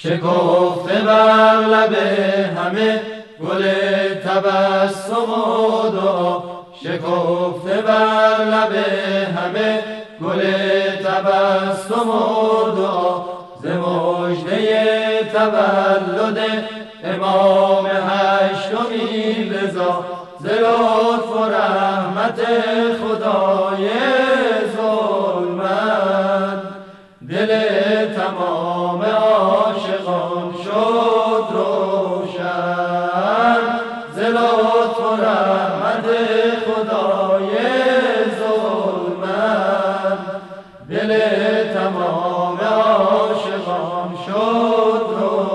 شکفته بر لب همه گل تبسم و دعا، شکفته بر لب همه گل تبسم و دعا، ز مژده تولد امام هشتمین رضا، ز لطف و رحمت خدای ظلمت دل تمام عاشقان شد روشن، ز لطف و رحمت خدای ظلمت دل تمام عاشقان شد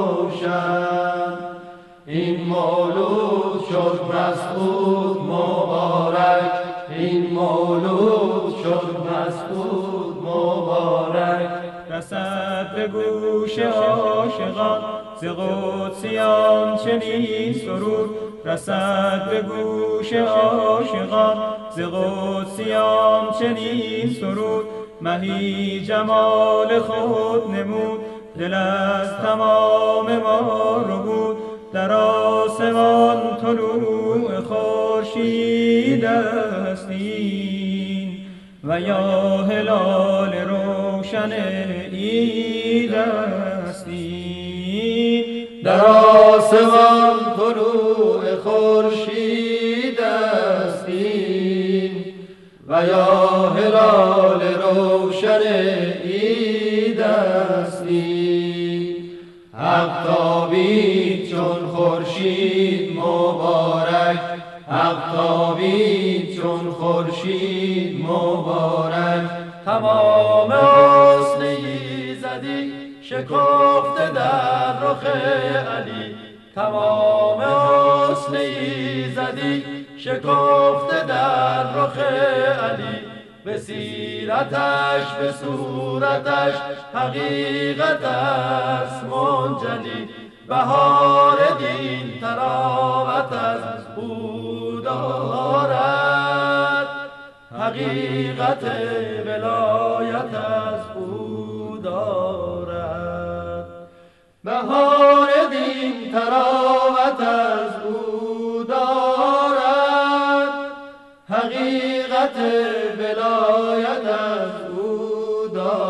روشن. این مولود شد مسعود مبارک، این مولود شد مسعود مبارک، رسد به گوش عاشقان ز قدسیان چنین سرود، رسد به گوش عاشقان ز قدسیان چنین سرود، مهی جمال خود نمود دل از تمام ما ربود، در آسمان طلوع خورشید است این و یا هلال روشن عید است این، در آسمان طلوع خورشید است این و یا هلال روشن عید است این. حق تابید چون خورشید مبارک، حق تابید چون خورشید مبارک، تمام حسن ایزدی شکفته در رخ علی، تمام حسن ایزدی شکفته در رخ علی، به سیرتش به صورتش حقیقت است منجلی، بهار دین تراوت از او دارد، حقیقت ولایت از او دارد، بهار دین تراوت از او دارد، حقیقت ولایت از او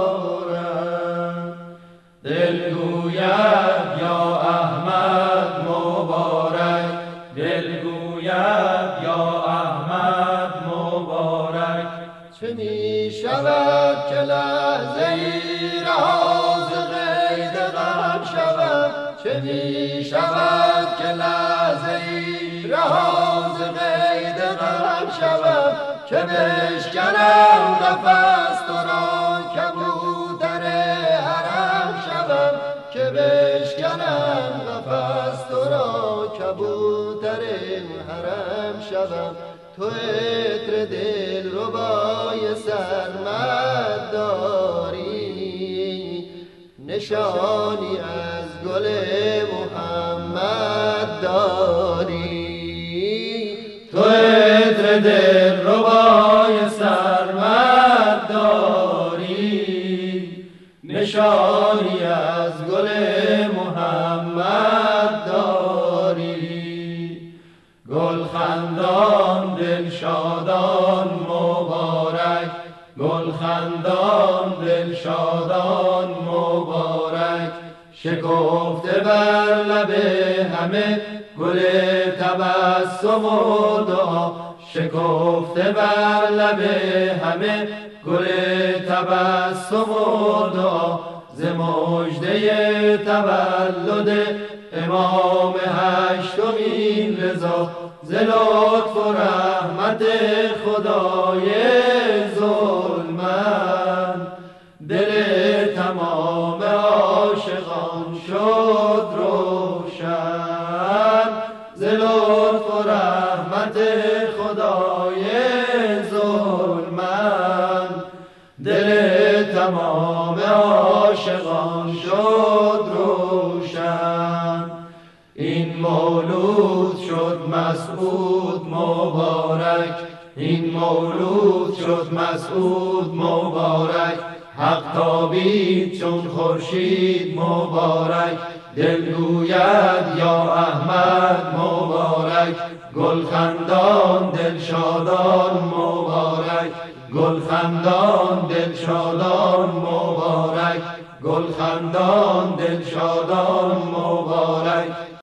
دارد. دل گوید یا احمد مبارک، دل گوید یا احمد مبارک، چه می شود که لحظه ای رها ز قید غم شود، چه می شود که لحظه ای رها ز قید غم شود، که بشکنم قفس تو را کبوتر حرم شوم، که بشکنم قفس تو را کبوتر حرم شوم. تو عطر دل ربای سرمد داری، نشانی از گل محمد داری، تو عطر دل ربای سرمد داری، نشانی از گل محمد داری. گل خندان دل شادان مبارک، گل خندان دل شادان مبارک، شکفته بر لب همه گل تبسم و دعا، شکفته بر لب همه گل تبسم و دعا، ز مژده تولد امام هشتمین رضا، ز لطف و رحمت خدای ظلمت دل تمام عاشقان شد روشن، ز لطف و رحمت خدای ظلمت دل تمام عاشقان شد روشن. این مولود شد مسعود مبارک، این مولود شد مسعود مبارک، حق تابید چون خورشید مبارک، دل گوید یا احمد مبارک، گل خندان دل شادان مبارک، گل خندان دل شادان مبارک، گل خندان دل شادان مبارک.